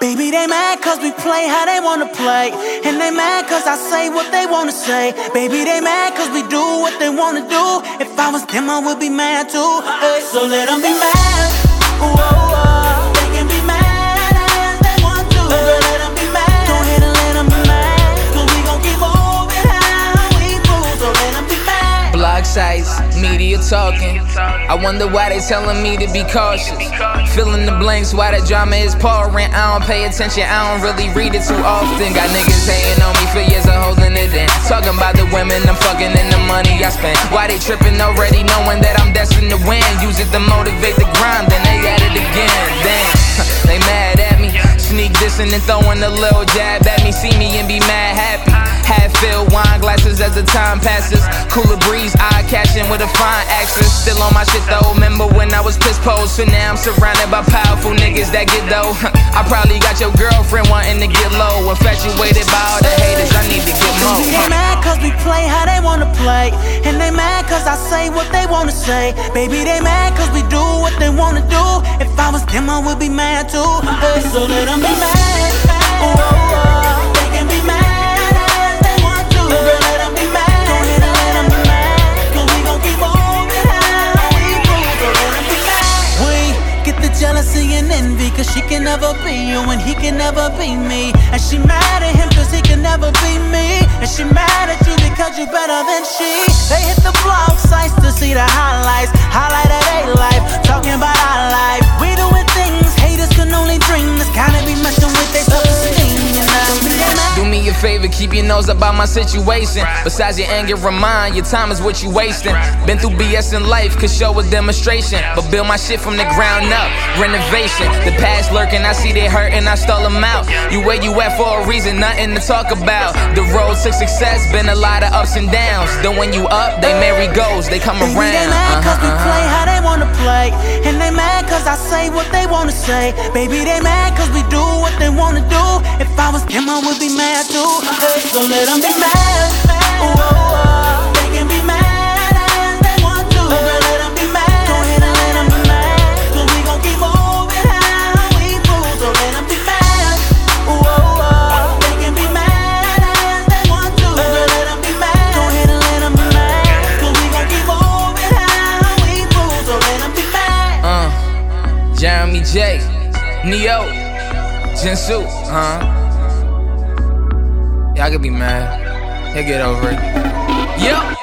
Baby, they mad cause we play how they wanna play. And they mad cause I say what they wanna say. Baby, they mad cause we do what they wanna do. If I was them, I would be mad too. Hey, so let them be mad. Whoa, they can be mad as they want to. Let them be mad. Go ahead and let them be mad. Cause we gon' keep moving how we move. So let them be mad. Blog sites, media talking. I wonder why they telling me to be cautious. Fill in the blanks why the drama is pouring. I don't pay attention, I don't really read it too often. Got niggas hating on me for years of holding it in. Talking about the women I'm fucking and the money I spend. Why they tripping already knowing that I'm destined to win? Use it to motivate the grind, then they at it again. Damn, they mad at me. Sneak dissing and throwing a little jab at me. See me and be mad happy. Half-filled wine glasses as the time passes. Cooler breeze, eye catching with a fine actress. Still on my shit though, remember when I was piss posed. So now I'm surrounded by powerful niggas that get though. I probably got your girlfriend wanting to get low. Infatuated by all the haters, I need to get more. They mad cause we play how they wanna play. And they mad cause I say what they wanna say. Baby, they mad cause we do what they wanna do. If I was them, I would be mad too. Hey, so let them be mad. Whoa, they can be mad. Jealousy and envy, cause she can never be you and he can never be me. And she mad at him cause he can never be me. And she mad at you because you better than she. They hit the blog sites to see the highlights. Highlight of their life, talking about our life. We doing things haters can only dream. This kinda be messing with their self-esteem. Do me a favor, keep your nose about my situation. Besides your anger and mine, your time is what you wasting. Been through BS in life, could show a demonstration. But build my shit from the ground up, renovation. The past lurking, I see they hurting, I stall them out. You where you at for a reason, nothing to talk about. The road to success, been a lot of ups and downs. Then when you up, they merry goes, they come around. They mad cause we play how they wanna play. And they mad cause I say what they wanna say. Baby, they mad cause we do what they wanna do. If I was them, I would be mad too. Hey, so let them be mad. Whoa, they can be mad as they want to. Let them be mad. Go ahead and let them be mad. Cause we gon' keep moving how we move. So let them be mad. Whoa, they can be mad as they want to. Let them be mad. Go ahead and let them be mad. Cause we gon' keep moving how we move. So let them be mad. Jeremy J, Neo, Jinsu, Y'all can be mad. He'll get over it. Yup.